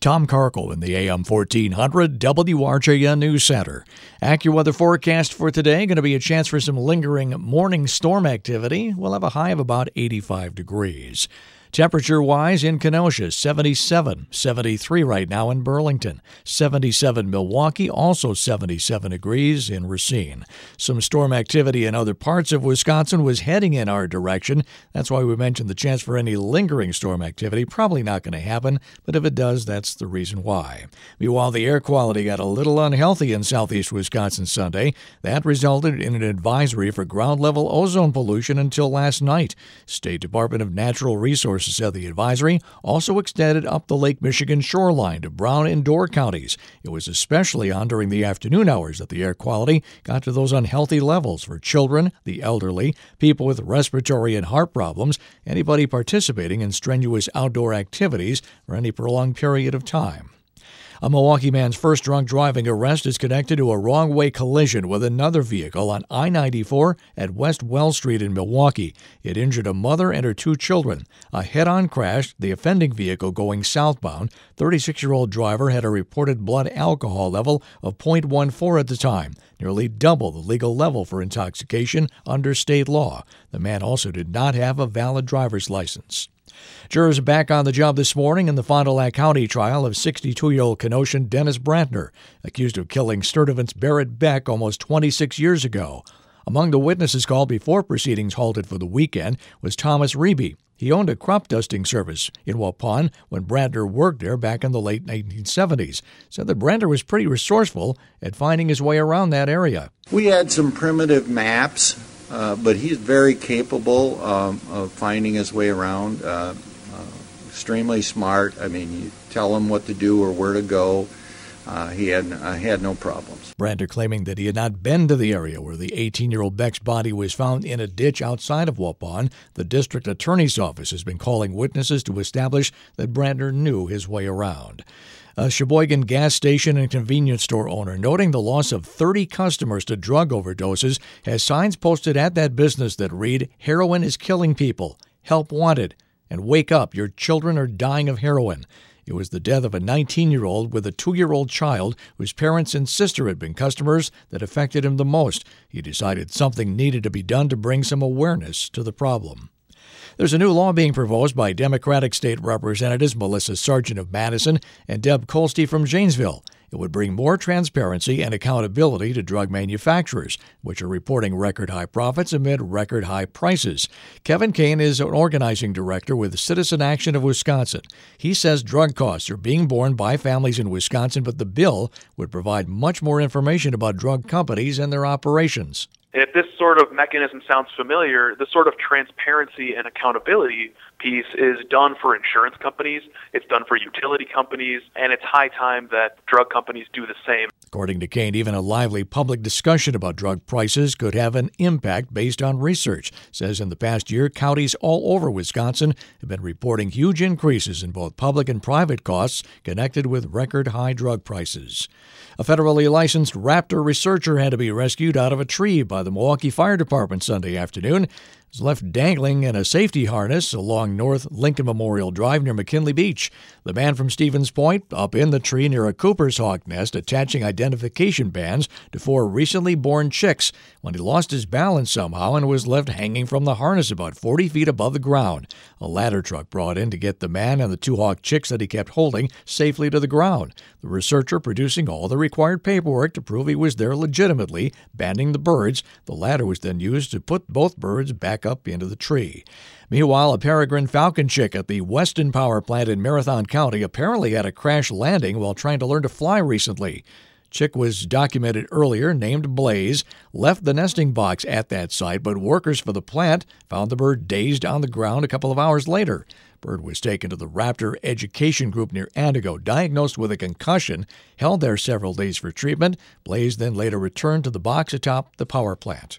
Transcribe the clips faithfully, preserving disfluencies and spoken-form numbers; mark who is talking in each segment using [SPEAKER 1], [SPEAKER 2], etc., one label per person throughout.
[SPEAKER 1] Tom Carkle in the A M fourteen hundred W R J N News Center. AccuWeather forecast for today, going to be a chance for some lingering morning storm activity. We'll have a high of about eighty-five degrees. Temperature-wise, in Kenosha, seventy-seven, seventy-three right now in Burlington, seventy-seven Milwaukee, also seventy-seven degrees in Racine. Some storm activity in other parts of Wisconsin was heading in our direction. That's why we mentioned the chance for any lingering storm activity. Probably not going to happen, but if it does, that's the reason why. Meanwhile, the air quality got a little unhealthy in southeast Wisconsin Sunday. That resulted in an advisory for ground-level ozone pollution until last night. State Department of Natural Resources said the advisory also extended up the Lake Michigan shoreline to Brown and Door counties. It was especially on during the afternoon hours that the air quality got to those unhealthy levels for children, the elderly, people with respiratory and heart problems, anybody participating in strenuous outdoor activities for any prolonged period of time. A Milwaukee man's first drunk driving arrest is connected to a wrong-way collision with another vehicle on I ninety-four at West Wells Street in Milwaukee. It injured a mother and her two children. A head-on crash, the offending vehicle going southbound. thirty-six-year-old driver had a reported blood alcohol level of point one four at the time, nearly double the legal level for intoxication under state law. The man also did not have a valid driver's license. Jurors are back on the job this morning in the Fond du Lac County trial of sixty-two-year-old Kenoshan Dennis Brantner, accused of killing Sturtevant's Barrett Beck almost twenty-six years ago. Among the witnesses called before proceedings halted for the weekend was Thomas Reby. He owned a crop dusting service in Waupun when Brantner worked there back in the late nineteen seventies. Said that Brantner was pretty resourceful at finding his way around that area.
[SPEAKER 2] We had some primitive maps. Uh, but he's very capable um, of finding his way around, uh, uh, extremely smart. I mean, you tell him what to do or where to go. Uh, he had uh, had no problems.
[SPEAKER 1] Brantner claiming that he had not been to the area where the eighteen-year-old Beck's body was found in a ditch outside of Waupun. The district attorney's office has been calling witnesses to establish that Brantner knew his way around. A Sheboygan gas station and convenience store owner, noting the loss of thirty customers to drug overdoses, has signs posted at that business that read, "Heroin is killing people. Help wanted." And "Wake up, your children are dying of heroin." It was the death of a nineteen-year-old with a two-year-old child whose parents and sister had been customers that affected him the most. He decided something needed to be done to bring some awareness to the problem. There's a new law being proposed by Democratic State Representatives Melissa Sargent of Madison and Deb Kolste from Janesville. It would bring more transparency and accountability to drug manufacturers, which are reporting record-high profits amid record-high prices. Kevin Kane is an organizing director with Citizen Action of Wisconsin. He says drug costs are being borne by families in Wisconsin, but the bill would provide much more information about drug companies and their operations.
[SPEAKER 3] If this sort of mechanism sounds familiar, the sort of transparency and accountability piece is done for insurance companies, it's done for utility companies, and it's high time that drug companies do the same.
[SPEAKER 1] According to Kane, even a lively public discussion about drug prices could have an impact based on research. Says in the past year, counties all over Wisconsin have been reporting huge increases in both public and private costs connected with record-high drug prices. A federally licensed raptor researcher had to be rescued out of a tree by the Milwaukee Fire Department Sunday afternoon. Was left dangling in a safety harness along North Lincoln Memorial Drive near McKinley Beach. The man from Stevens Point, up in the tree near a Cooper's hawk nest, attaching identification bands to four recently born chicks when he lost his balance somehow and was left hanging from the harness about forty feet above the ground. A ladder truck brought in to get the man and the two hawk chicks that he kept holding safely to the ground. The researcher producing all the required paperwork to prove he was there legitimately, banding the birds. The ladder was then used to put both birds back up into the tree. Meanwhile, a peregrine falcon chick at the Weston Power Plant in Marathon County apparently had a crash landing while trying to learn to fly recently. Chick was documented earlier, named Blaze, left the nesting box at that site, but workers for the plant found the bird dazed on the ground a couple of hours later. Bird was taken to the Raptor Education Group near Antigo, diagnosed with a concussion, held there several days for treatment. Blaze then later returned to the box atop the power plant.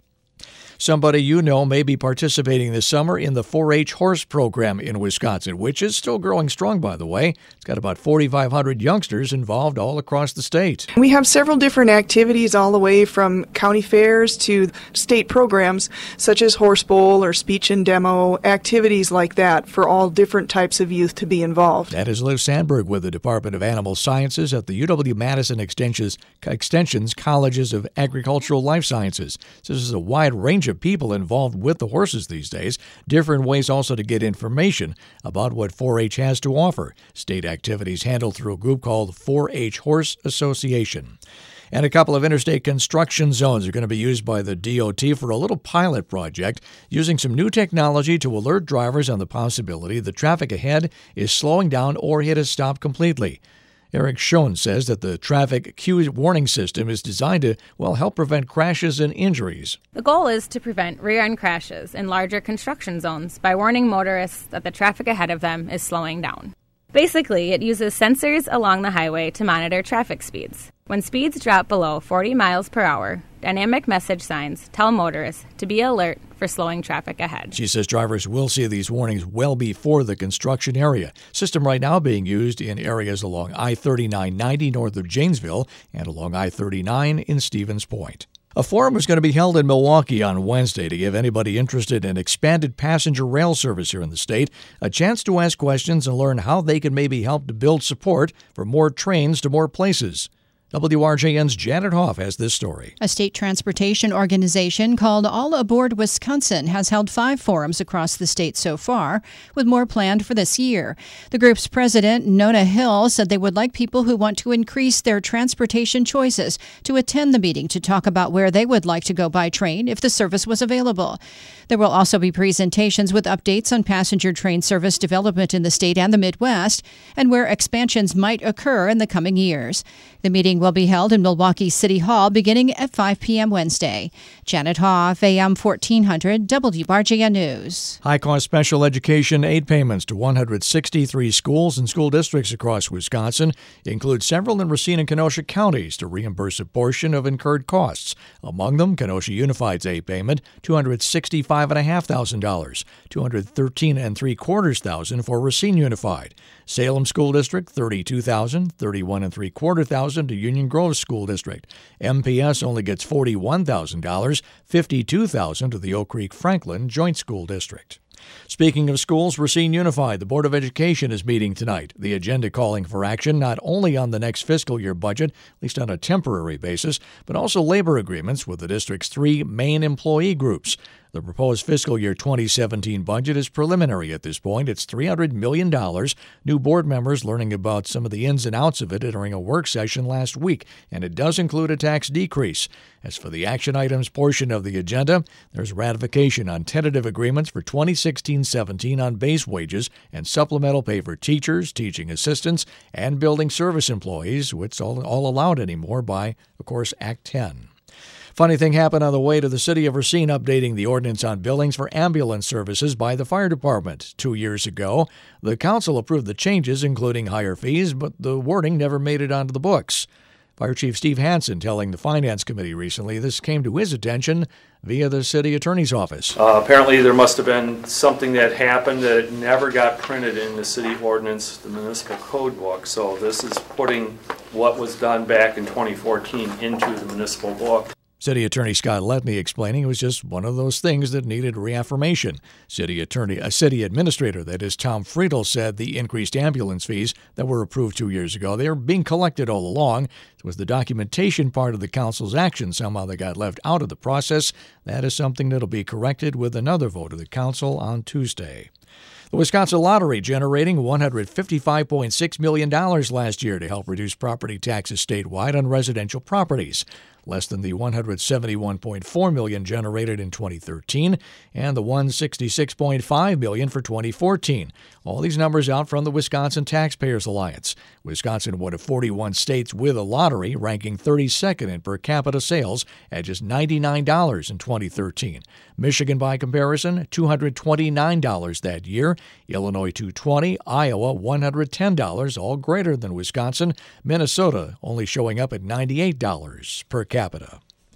[SPEAKER 1] Somebody you know may be participating this summer in the four H horse program in Wisconsin, which is still growing strong, by the way. It's got about forty-five hundred youngsters involved all across the state.
[SPEAKER 4] We have several different activities all the way from county fairs to state programs such as Horse Bowl or speech and demo, activities like that for all different types of youth to be involved.
[SPEAKER 1] That is Liv Sandberg with the Department of Animal Sciences at the U W-Madison Extensions, Extensions Colleges of Agricultural Life Sciences. So this is a wide range of people involved with the horses these days. Different ways also to get information about what four H has to offer. State activities handled through a group called four H Horse Association. And a couple of interstate construction zones are going to be used by the D O T for a little pilot project using some new technology to alert drivers on the possibility the traffic ahead is slowing down or hit a stop completely. Eric Schoen says that the traffic cue warning system is designed to, well, help prevent crashes and injuries.
[SPEAKER 5] The goal is to prevent rear-end crashes in larger construction zones by warning motorists that the traffic ahead of them is slowing down. Basically, it uses sensors along the highway to monitor traffic speeds. When speeds drop below forty miles per hour, dynamic message signs tell motorists to be alert for slowing traffic ahead.
[SPEAKER 1] She says drivers will see these warnings well before the construction area. System right now being used in areas along I thirty-nine ninety north of Janesville and along I thirty-nine in Stevens Point. A forum is going to be held in Milwaukee on Wednesday to give anybody interested in expanded passenger rail service here in the state a chance to ask questions and learn how they can maybe help to build support for more trains to more places. W R J N's Janet Hoff has this story.
[SPEAKER 6] A state transportation organization called All Aboard Wisconsin has held five forums across the state so far, with more planned for this year. The group's president, Nona Hill, said they would like people who want to increase their transportation choices to attend the meeting to talk about where they would like to go by train if the service was available. There will also be presentations with updates on passenger train service development in the state and the Midwest and where expansions might occur in the coming years. The meeting will be held in Milwaukee City Hall beginning at five p.m. Wednesday. Janet Hoff, A M fourteen hundred, W R J N News.
[SPEAKER 1] High-cost special education aid payments to one hundred sixty-three schools and school districts across Wisconsin include several in Racine and Kenosha counties to reimburse a portion of incurred costs. Among them, Kenosha Unified's aid payment, two hundred sixty-five thousand five hundred dollars, two hundred thirteen thousand three hundred fifty dollars for Racine Unified. Salem School District, thirty-two thousand dollars, thirty-one thousand three hundred fifty dollars to Union Grove School District. M P S only gets forty-one thousand dollars, fifty-two thousand dollars to the Oak Creek Franklin Joint School District. Speaking of schools, Racine Unified, the Board of Education is meeting tonight. The agenda calling for action not only on the next fiscal year budget, at least on a temporary basis, but also labor agreements with the district's three main employee groups. The proposed fiscal year twenty seventeen budget is preliminary at this point. It's three hundred million dollars. New board members learning about some of the ins and outs of it during a work session last week, and it does include a tax decrease. As for the action items portion of the agenda, there's ratification on tentative agreements for twenty sixteen seventeen on base wages and supplemental pay for teachers, teaching assistants, and building service employees, which is all, all allowed anymore by, of course, Act ten. Funny thing happened on the way to the city of Racine updating the ordinance on billings for ambulance services by the fire department. Two years ago, the council approved the changes, including higher fees, but the wording never made it onto the books. Fire Chief Steve Hansen telling the Finance Committee recently this came to his attention via the city attorney's office.
[SPEAKER 7] Uh, apparently there must have been something that happened that never got printed in the city ordinance, the municipal code book. So this is putting what was done back in twenty fourteen into the municipal book.
[SPEAKER 1] City Attorney Scott Letney explaining it was just one of those things that needed reaffirmation. City Attorney, a city administrator, that is Tom Friedel, said the increased ambulance fees that were approved two years ago, they were being collected all along. It was the documentation part of the council's action. Somehow they got left out of the process. That is something that'll be corrected with another vote of the council on Tuesday. The Wisconsin Lottery generating one hundred fifty-five point six million dollars last year to help reduce property taxes statewide on residential properties. Less than the one hundred seventy-one point four million dollars generated in twenty thirteen and the one hundred sixty-six point five million dollars for twenty fourteen. All these numbers out from the Wisconsin Taxpayers Alliance. Wisconsin, one of forty-one states with a lottery, ranking thirty-second in per capita sales at just ninety-nine dollars in twenty thirteen. Michigan, by comparison, two hundred twenty-nine dollars that year. Illinois, two hundred twenty dollars. Iowa, one hundred ten dollars, all greater than Wisconsin. Minnesota only showing up at ninety-eight dollars per capita.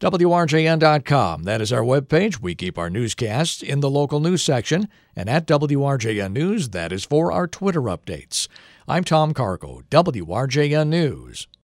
[SPEAKER 1] W R J N dot com. That is our webpage. We keep our newscasts in the local news section. And at W R J N News, that is for our Twitter updates. I'm Tom Cargo, W R J N News.